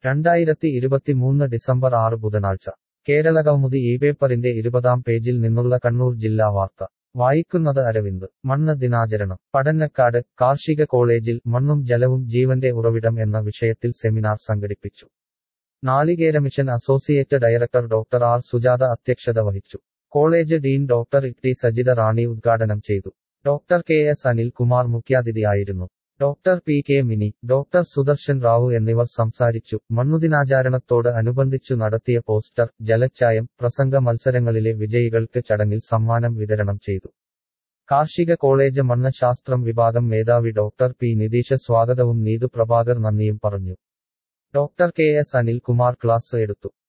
2023 December 6 ബുധനാഴ്ച കേരളകൗമുദി പേപ്പറിന്റെ 20-ാം പേജിൽ നിന്നുള്ള കണ്ണൂർ ജില്ലാ വാർത്ത വായിക്കുന്നത് അരവിന്ദ്. മണ്ണ് ദിനാചരണം പടന്നക്കാട് കാർഷിക കോളേജിൽ മണ്ണും ജലവും ജീവന്റെ ഉറവിടം എന്ന വിഷയത്തിൽ സെമിനാർ സംഘടിപ്പിച്ചു. നാളികേര mission associate director doctor R Sujatha അധ്യക്ഷത വഹിച്ചു. College dean doctor T Sajitha Rani ഉദ്ഘാടനം ചെയ്തു. Doctor K S Anil Kumar മുഖ്യാതിഥിയായിരുന്നു. Doctor P K Mini, doctor Sudarshan Rao എന്നിവർ സംസാരിച്ചു. മണ്ണുദിനാചരണത്തോട് അനുബന്ധിച്ചു നടത്തിയ പോസ്റ്റർ, ജലച്ചായം, പ്രസംഗ മത്സരങ്ങളിലെ വിജയികൾക്ക് ചടങ്ങിൽ സമ്മാനം വിതരണം ചെയ്തു. കാർഷിക കോളേജ് മണ്ണ് ശാസ്ത്രം വിഭാഗം മേധാവി ഡോക്ടർ പി നിതീഷ് സ്വാഗതവും നീതു പ്രഭാകർ നന്ദിയും പറഞ്ഞു. Doctor K S Anil Kumar class എടുത്തു.